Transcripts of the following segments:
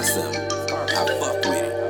XM. I fuck with it.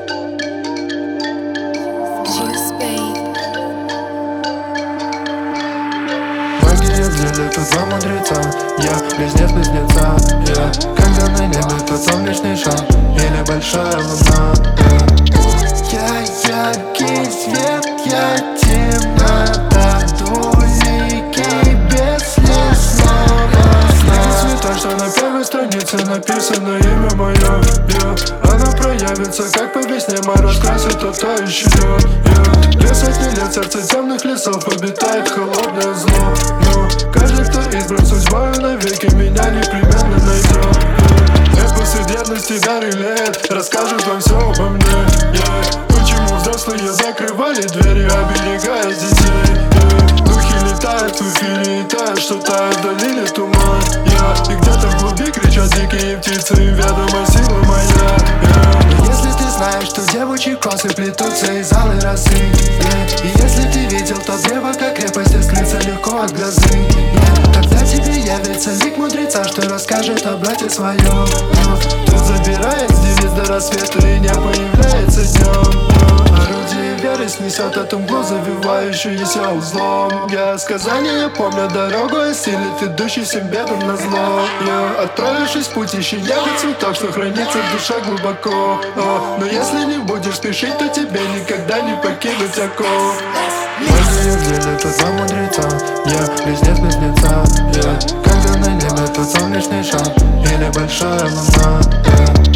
Магия в деле, тут два мудреца. Я близнец близнеца. Я когда на небе тот солнечный шар или большая луна. Я яркий свет, я темнота, двуликий без лесного сна. Цвета, что на первой странице написано имя мое. Оно проявится, как по весне мороз красит тот, кто ищет. Две сотни лет сердце темных лесов обитает холодное зло. Но каждый, кто избран судьбою навеки, меня непременно найдет. Эпосы древности дары лет расскажут вам все обо мне. Почему взрослые закрывали двери, оберегая детей? Духи летают в эфире и тают, что тает в долине туман. И где-то в глуби кричат дикие птицы, им ведома сила моя. Если ты знаешь, что девичьи косы плетутся из алой росы, и если ты видел то древо, как крепость, и скрыться легко от грозы, когда тебе явится лик мудреца, что расскажет о брате своем. Тут забирает с девиц до рассвета и не появляется днем. Орудие веры снесет эту мглу, завивающуюся узлом. Сказания помнят дорогу, осилит идущий всем бедам на зло. Отправившись в путь, ищи ягод цветок, что хранится в душе глубоко. Но если не будешь спешить, то тебе никогда не покинуть оков. Магия в деле, тут два мудреца. Я близнец близнеца. Когда на небе тот солнечный шар или большая луна.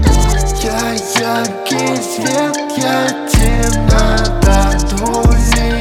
Я яркий свет, я темнота, двуликий